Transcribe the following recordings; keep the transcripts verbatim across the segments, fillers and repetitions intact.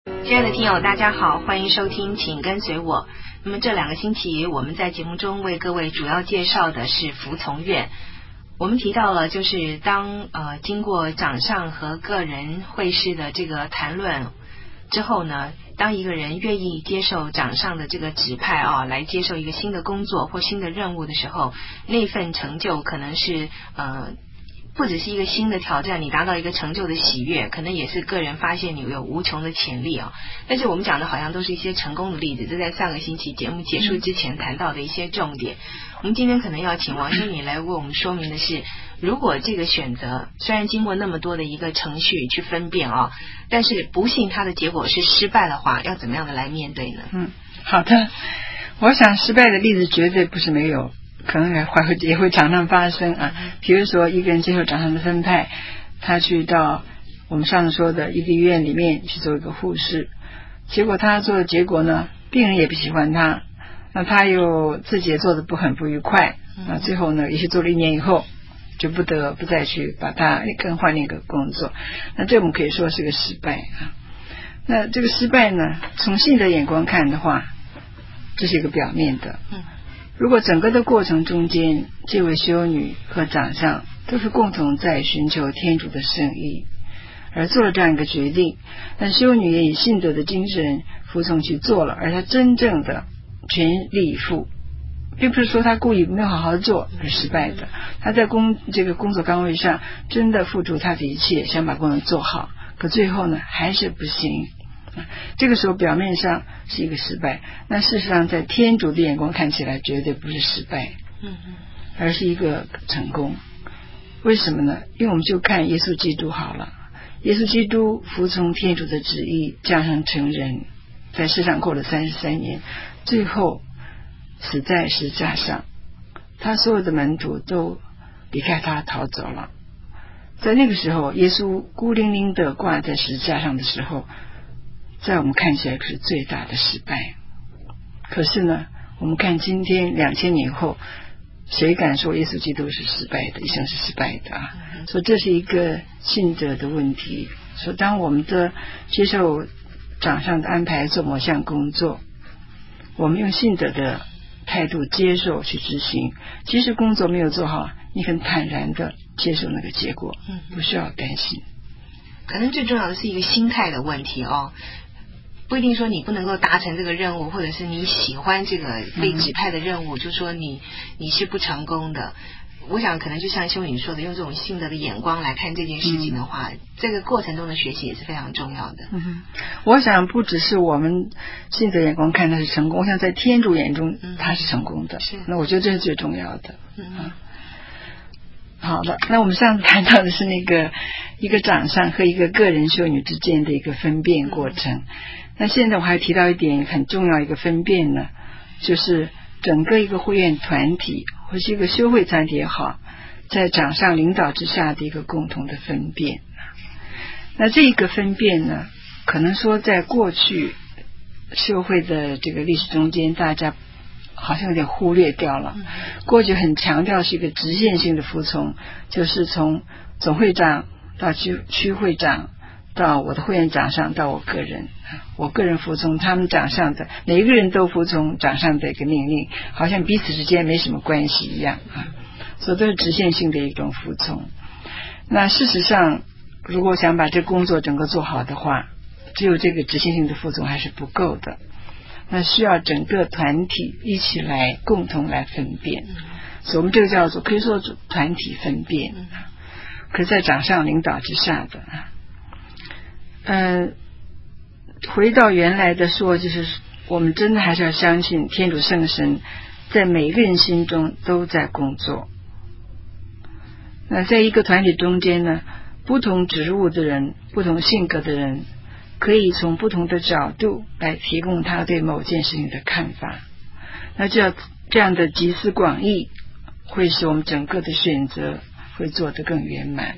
亲爱的听友大家好，欢迎收听请跟随我。那么这两个星期我们在节目中为各位主要介绍的是服从院。我们提到了就是当呃经过掌上和个人会师的这个谈论之后呢，当一个人愿意接受掌上的这个指派啊，来接受一个新的工作或新的任务的时候，那份成就可能是呃不只是一个新的挑战，你达到一个成就的喜悦，可能也是个人发现你有无穷的潜力啊。但是我们讲的好像都是一些成功的例子，这在上个星期节目结束之前谈到的一些重点。我们今天可能要请王经理来为我们说明的是，如果这个选择虽然经过那么多的一个程序去分辨啊，但是不幸它的结果是失败的话，要怎么样的来面对呢？ 嗯，好的。我想失败的例子绝对不是没有，可能也会也会常常发生啊。比如说一个人接受掌上的分派，他去到我们上次说的一个医院里面去做一个护士，结果他做的结果呢，病人也不喜欢他，那他又自己也做的不很不愉快，那最后呢，也许做了一年以后，就不得不再去把他更换那个工作，那这我们可以说是个失败啊。那这个失败呢，从性的眼光看的话，这是一个表面的。如果整个的过程中间，这位修女和掌上都是共同在寻求天主的圣意，而做了这样一个决定，但修女也以信德的精神服从去做了，而她真正的全力以赴，并不是说她故意没有好好做而失败的，她在工这个工作岗位上真的付出她的一切，想把工作做好，可最后呢还是不行。这个时候表面上是一个失败，那事实上在天主的眼光看起来绝对不是失败，而是一个成功。为什么呢？因为我们就看耶稣基督好了，耶稣基督服从天主的旨意，降生成人，在世上过了三十三年，最后死在十字架上，他所有的门徒都离开他逃走了。在那个时候，耶稣孤零零的挂在十字架上的时候，在我们看起来是最大的失败。可是呢，我们看今天两千年后，谁敢说耶稣基督是失败的，一生是失败的啊？所以这是一个信德的问题。所以当我们的接受掌上的安排做某项工作，我们用信德的态度接受去执行，即使工作没有做好，你很坦然的接受那个结果，不需要担心。 可能最重要的是一个心态的问题哦，不一定说你不能够达成这个任务，或者是你喜欢这个被指派的任务，嗯、就说你你是不成功的。我想可能就像修女说的，用这种信德的眼光来看这件事情的话，嗯、这个过程中的学习也是非常重要的。 嗯，我想不只是我们信德眼光看它是成功，我想在天主眼中它是成功的。是，那我觉得这是最重要的。嗯。嗯好的，那我们上次谈到的是那个一个掌上和一个个人修女之间的一个分辨过程。那现在我还提到一点很重要一个分辨呢，就是整个一个会院团体或是一个修会团体也好，在掌上领导之下的一个共同的分辨。那这个分辨呢，可能说在过去修会的这个历史中间，大家好像有点忽略掉了。过去很强调是一个直线性的服从，就是从总会长到区区会长到我的会员长上到我个人，我个人服从他们长上的，每一个人都服从长上的一个命令，好像彼此之间没什么关系一样啊，所以都是直线性的一种服从。那事实上，如果想把这工作整个做好的话，只有这个直线性的服从还是不够的。那需要整个团体一起来共同来分辨，所以我们这个叫做可以说团体分辨，可是在掌上领导之下的。嗯、呃，回到原来的说，就是我们真的还是要相信天主圣神在每个人心中都在工作。那在一个团体中间呢，不同职务的人，不同性格的人，可以从不同的角度来提供他对某件事情的看法，那这样这样的集思广益会使我们整个的选择会做得更圆满。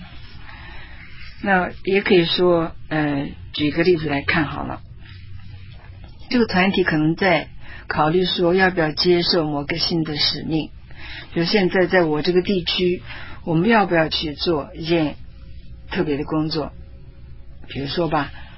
那也可以说呃，举个例子来看好了，这个团体可能在考虑说要不要接受某个新的使命，比如现在在我这个地区，我们要不要去做一件特别的工作，比如说吧，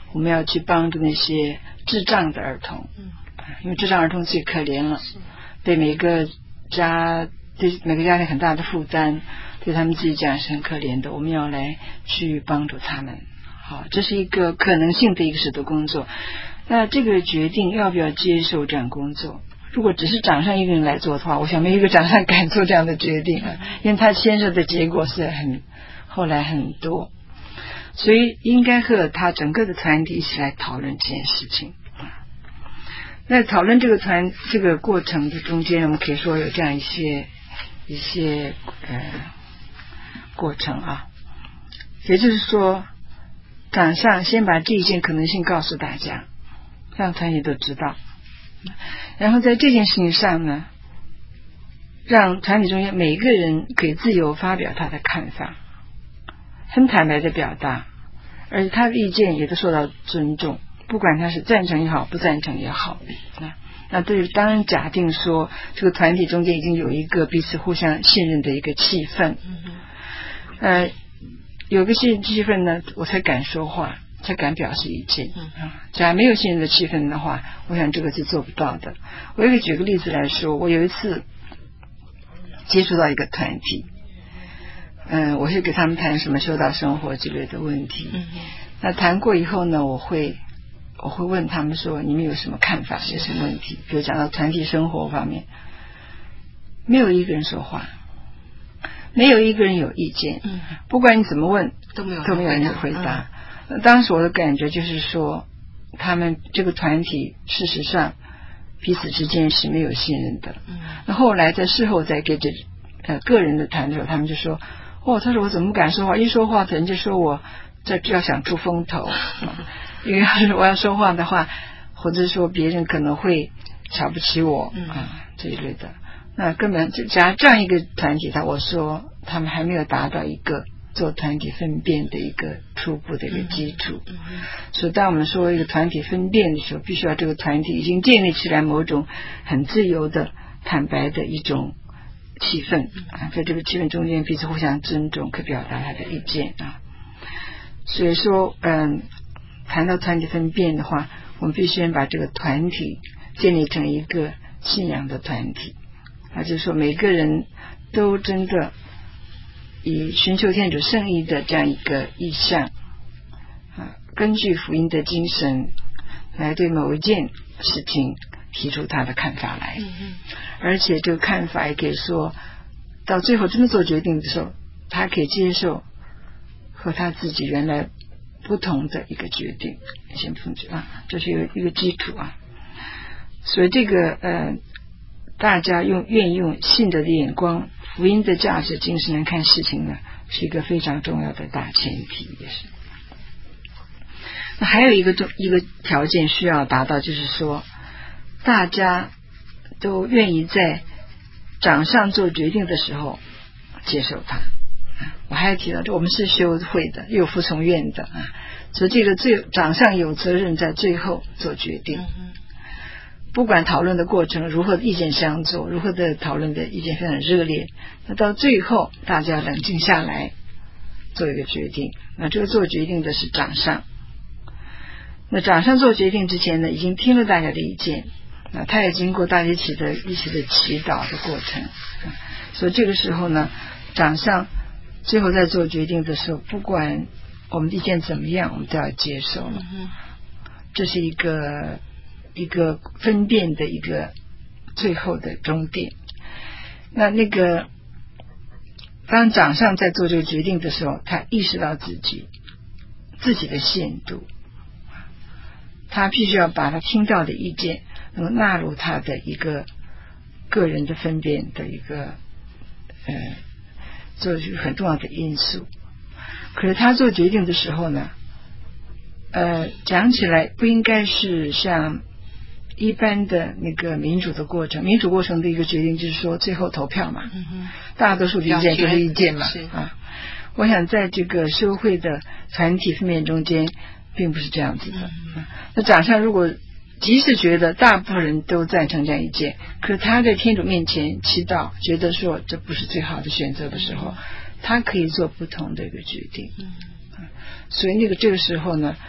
我们要去帮助那些智障的儿童， 嗯， 因为智障儿童最可怜了，对每个家对每个家庭很大的负担，对他们自己讲是很可怜的，我们要来去帮助他们。好，这是一个可能性的一个使徒工作。那这个决定要不要接受这样工作，如果只是长上一个人来做的话，我想没有一个长上敢做这样的决定啊，因为他牵涉的结果是很后来很多，所以应该和他整个的团体一起来讨论这件事情。那讨论这个团这个过程的中间，我们可以说有这样一些一些呃过程啊，也就是说长上先把这一件可能性告诉大家，让团体都知道，然后在这件事情上呢，让团体中间每一个人可以自由发表他的看法，很坦白的表达，而且他的意见也都受到尊重，不管他是赞成也好不赞成也好。那对，当然假定说这个团体中间已经有一个彼此互相信任的一个气氛，呃，有个信任气氛呢，我才敢说话，才敢表示意见。假如没有信任的气氛的话，我想这个是做不到的。我也可以举个例子来说，我有一次接触到一个团体，嗯、呃，我是给他们谈什么修道生活之类的问题。那谈过以后呢，我会我会问他们说，你们有什么看法，有什么问题？比如讲到团体生活方面，没有一个人说话，没有一个人有意见，嗯，不管你怎么问，都没有都没有人回答。嗯、当时我的感觉就是说，他们这个团体事实上彼此之间是没有信任的。嗯，那后来在事后再给这呃个人的谈的时候，他们就说，哦，他说我怎么敢说话？一说话，人就说我这要想出风头。因为要是我要说话的话，或者说别人可能会瞧不起我、嗯、啊这一类的。那根本假如这样一个团体，他我说他们还没有达到一个做团体分辨的一个初步的一个基础。嗯嗯、所以当我们说一个团体分辨的时候，必须要这个团体已经建立起来某种很自由的坦白的一种气氛啊，在这个气氛中间彼此互相尊重，可以表达他的意见啊。所以说嗯。谈到团体分辨的话，我们必须把这个团体建立成一个信仰的团体，啊，就是说每个人都真的以寻求天主圣意的这样一个意向，啊，根据福音的精神来对某一件事情提出他的看法来，嗯、而且这个看法也可以说到最后真的做决定的时候，他可以接受和他自己原来不同的一个决定，先不同啊，这是一个一个基础啊。所以这个呃，大家用愿意用信德的眼光、福音的价值精神来看事情呢，是一个非常重要的大前提，也是。那还有一个重一个条件需要达到，就是说大家都愿意在长上做决定的时候接受它。我还要提到，我们是修会的，又有服从院的啊，所以这个最长上有责任在最后做决定。不管讨论的过程如何意见相左，如何的讨论的意见非常热烈，那到最后大家冷静下来做一个决定。那这个做决定的是长上。那长上做决定之前呢，已经听了大家的意见，那他也经过大家一起的一起的祈祷的过程，所以这个时候呢，长上最后在做决定的时候，不管我们的意见怎么样，我们都要接受了。这是一个一个分辨的一个最后的终点。那那个当长上在做这个决定的时候，他意识到自己自己的限度，他必须要把他听到的意见能够纳入他的一个个人的分辨的一个呃做一个很重要的因素。可是他做决定的时候呢，呃，讲起来不应该是像一般的那个民主的过程，民主过程的一个决定就是说最后投票嘛，嗯、大多数的意见就是意见嘛，啊，我想在这个社会的团体分辨中间并不是这样子的。嗯、那长上如果即使觉得大部分人都赞成这样意见，可是他在天主面前祈祷，觉得说这不是最好的选择的时候，他可以做不同的一个决定。嗯、所以那个这个时候呢，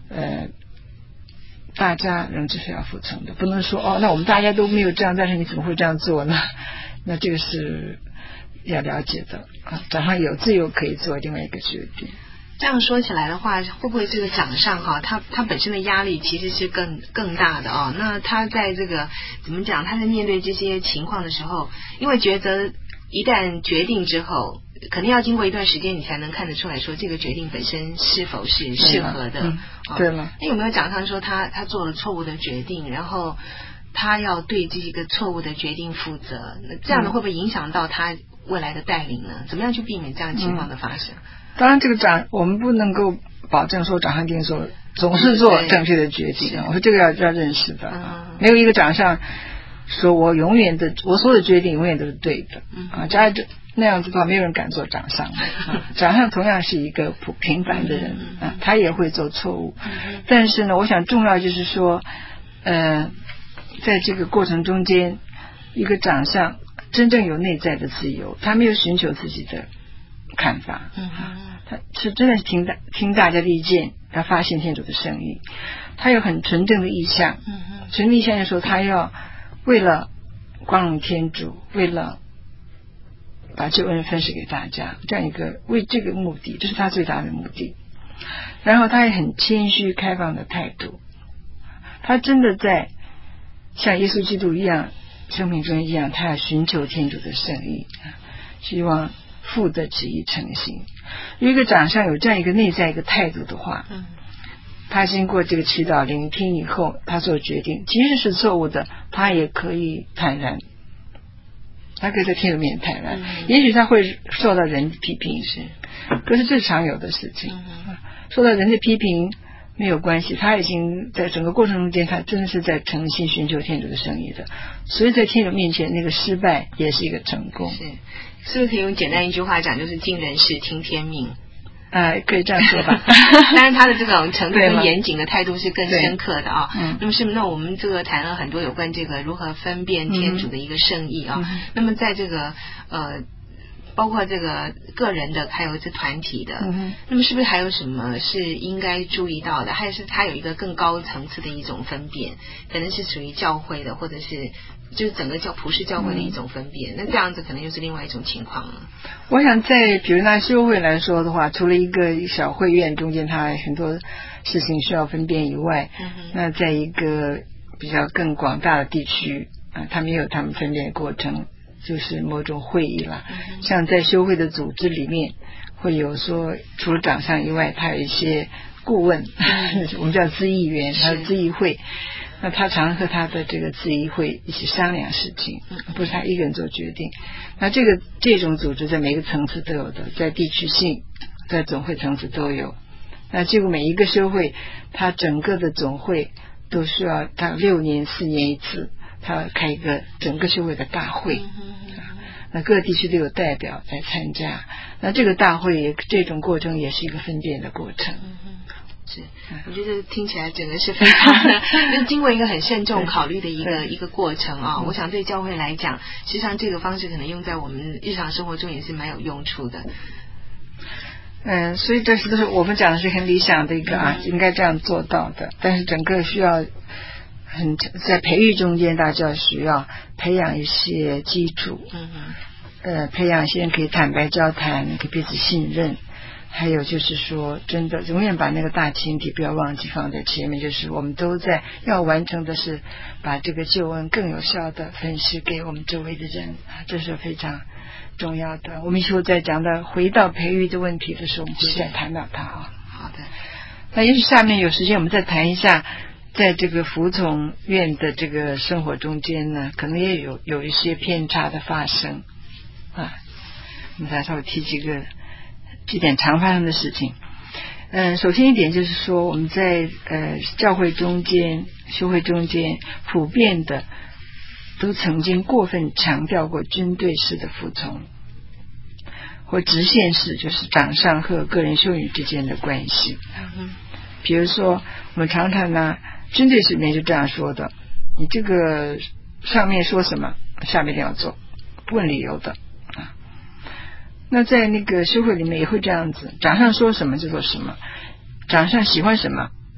呃，大家仍知是要服从的，不能说哦，那我们大家都没有这样，但是你怎么会这样做呢？那这个是要了解的啊，掌上有自由可以做另外一个决定。 这样说起来的话，会不会这个掌上哈，他他本身的压力其实是更更大的哦？那他在这个怎么讲？他在面对这些情况的时候，因为抉择一旦决定之后，肯定要经过一段时间，你才能看得出来说这个决定本身是否是适合的。 嗯、对了， 那有没有掌上说他他做了错误的决定，然后他要对这个错误的决定负责？那这样的会不会影响到他未来的带领呢？怎么样去避免这样情况的发生？ 嗯当然，这个掌我们不能够保证说掌上定说总是做正确的决定啊。我说这个要要认识的啊，嗯、没有一个掌上说我永远的我所有的决定永远都是对的、嗯、啊。假如那样子的话，没有人敢做掌上的、啊。掌上同样是一个普平凡的人啊，他也会做错误。但是呢，我想重要就是说，呃，在这个过程中间，一个掌上真正有内在的自由，他没有寻求自己的看法，嗯，他是真的是听大听大家的意见，他发现天主的圣意，他有很纯正的意向，嗯嗯，纯正意向的时候，他要为了光荣天主，为了把救恩分施给大家，这样一个为这个目的，这是他最大的目的。然后他也很谦虚开放的态度，他真的在像耶稣基督一样生命中一样，他要寻求天主的圣意，希望父的旨意成行。如果一个掌上有这样一个内在一个态度的话，嗯，他经过这个祈祷聆听以后，他做决定，即使是错误的，他也可以坦然，他可以在天主面前坦然、嗯、也许他会受到人的批评，是可是这是常有的事情、嗯、受到人的批评没有关系，他已经在整个过程中间，他真的是在诚心寻求天主的圣意的，所以在天主面前那个失败也是一个成功。 是是不是可以用简单一句话讲，就是尽人事听天命？ 呃，可以这样说吧。 当然，他的这种程度跟严谨的态度是更深刻的啊。 嗯。 那么是那我们这个谈了很多有关这个如何分辨天主的一个圣意啊。嗯、那么在这个呃。包括这个个人的还有这团体的、嗯、那么是不是还有什么是应该注意到的，还是它有一个更高层次的一种分辨，可能是属于教会的，或者是就是整个教普世教会的一种分辨、嗯、那这样子可能又是另外一种情况了。 我想在比如拿修会来说的话，除了一个小会院中间它很多事情需要分辨以外、嗯、那在一个比较更广大的地区啊，他们也有他们分辨的过程，就是某种会议啦、嗯、像在修会的组织里面会有说除了掌上以外，他有一些顾问、嗯、我们叫咨议员，还有咨议会，那他常和他的这个咨议会一起商量事情、嗯、不是他一个人做决定。那这个这种组织在每个层次都有的，在地区性在总会层次都有。那结果每一个修会他整个的总会都需要他六年四年一次，他开一个整个修会的大会、嗯、那各个地区都有代表在参加，那这个大会也这种过程也是一个分辨的过程、嗯、 是，我觉得听起来整个是非常的就是经过一个很慎重考虑的一个一个过程啊。我想对教会来讲，实际上这个方式可能用在我们日常生活中也是蛮有用处的。 嗯，所以这是都是我们讲的是很理想的一个啊、嗯，应该这样做到的，但是整个需要很在培育中间，大家需要培养一些基础，嗯嗯，呃，培养一些人可以坦白交谈，可以彼此信任，还有就是说，真的永远把那个大前提不要忘记放在前面，就是我们都在要完成的是把这个救恩更有效的分施给我们周围的人，这是非常重要的。我们以后在讲到回到培育的问题的时候，我们会再谈到它啊。 好的， 那也许下面有时间我们再谈一下。在这个服从院的这个生活中间呢，可能也有有一些偏差的发生啊。我们再稍微提几个几点常发生的事情。嗯，首先一点就是说，我们在呃教会中间、修会中间，普遍的都曾经过分强调过军队式的服从，或直线式，就是长上和个人修女之间的关系。嗯，比如说，我们常常呢。军队里面就这样说的，你这个上面说什么下面一定要做，不问理由的啊。那在那个修会里面也会这样子，长上说什么就做什么，长上喜欢什么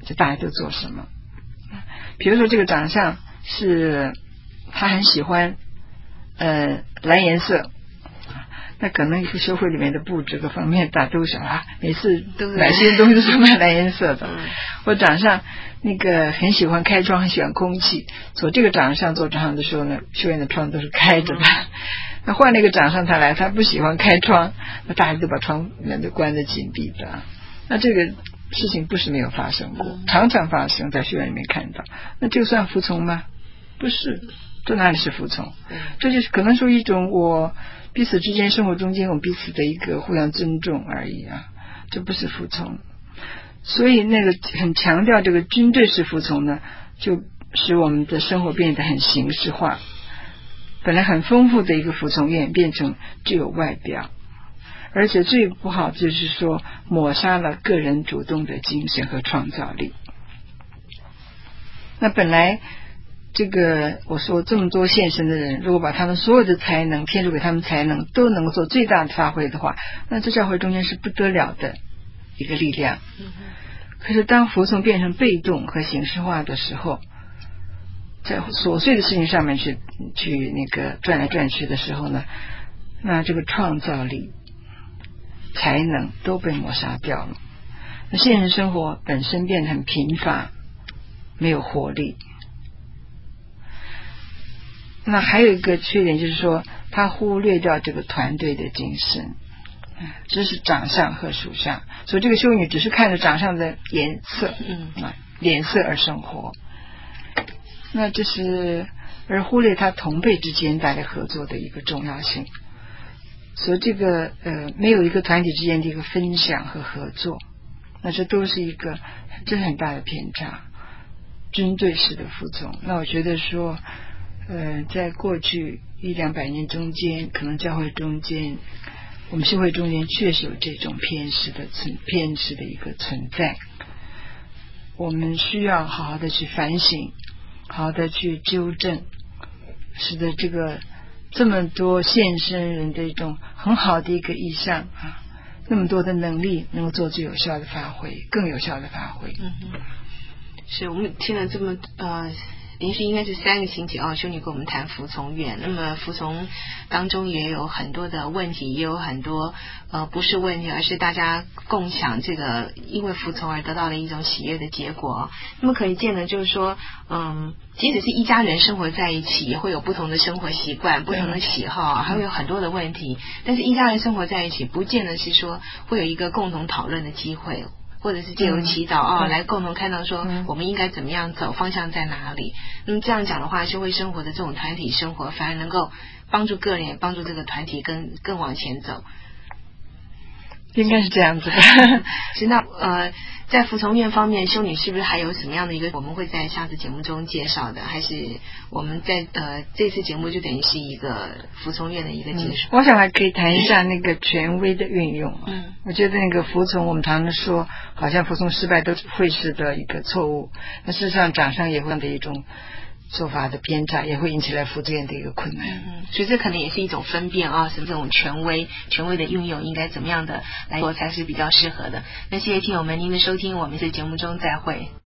就大家都做什么。比如说这个长相是他很喜欢呃蓝颜色，那可能一个社会里面的布置各方面大家都想啊，每次买些东西都是买蓝颜色的。我长相那个很喜欢开窗，很喜欢空气，做这个长相做长相的时候呢，修院的窗都是开着的。那换了一个长相他来，他不喜欢开窗，那大家都把窗门都关得紧闭的。那这个事情不是没有发生过，常常发生在学院里面看到。那这个算服从吗？不是，这哪里是服从？这就是可能说一种我彼此之间生活中间我们彼此的一个互相尊重而已啊，这不是服从。所以那个很强调这个军队式服从呢，就使我们的生活变得很形式化，本来很丰富的一个服从演变成只有外表，而且最不好就是说抹杀了个人主动的精神和创造力。那本来这个我说这么多献身的人，如果把他们所有的才能，天主给他们才能都能够做最大的发挥的话，那这教会中间是不得了的一个力量。可是当服从变成被动和形式化的时候，在琐碎的事情上面去去那个转来转去的时候呢，那这个创造力才能都被抹杀掉了。那现实生活本身变得很贫乏，没有活力。那还有一个缺点就是说，他忽略掉这个团队的精神，这是长相和属相。所以这个修女只是看着长相的颜色，嗯，脸色而生活。那这是而忽略他同辈之间大家合作的一个重要性。所以这个呃没有一个团体之间的一个分享和合作，那这都是一个这是很大的偏差，军队式的服从。那我觉得说呃在过去一两百年中间，可能教会中间我们社会中间确实有这种偏执的存偏执的一个存在，我们需要好好的去反省，好好的去纠正，使得这个这么多献身人的一种很好的一个意向啊，那么多的能力能够做最有效的发挥，更有效的发挥。 嗯哼，是我们听了这么呃连续应该是三个星期哦，修女跟我们谈服从愿。那么服从当中也有很多的问题，也有很多呃不是问题，而是大家共享这个因为服从而得到了一种喜悦的结果。那么可以见的就是说，嗯，即使是一家人生活在一起，也会有不同的生活习惯、不同的喜好，还会有很多的问题。但是一家人生活在一起，不见得是说会有一个共同讨论的机会。或者是借由祈祷啊、嗯哦，来共同看到说我们应该怎么样走，方向在哪里。那么这样讲的话，社会生活的这种团体生活，反而能够帮助个人，也帮助这个团体更更往前走。 应该是这样子的。 是那呃，在服从愿方面，修女是不是还有什么样的一个我们会在下次节目中介绍的？还是我们在呃这次节目就等于是一个服从愿的一个结束？ 嗯、我想还可以谈一下那个权威的运用。 嗯， 我觉得那个服从，我们常常说，好像服从失败都是会是的一个错误。那事实上，掌上也会的一种做法的偏差，也会引起来服从愿的一个困难。 嗯，所以这可能也是一种分辨啊，什么这种权威、权威的运用应该怎么样的来做才是比较适合的。那谢谢听友们您的收听，我们在节目中再会。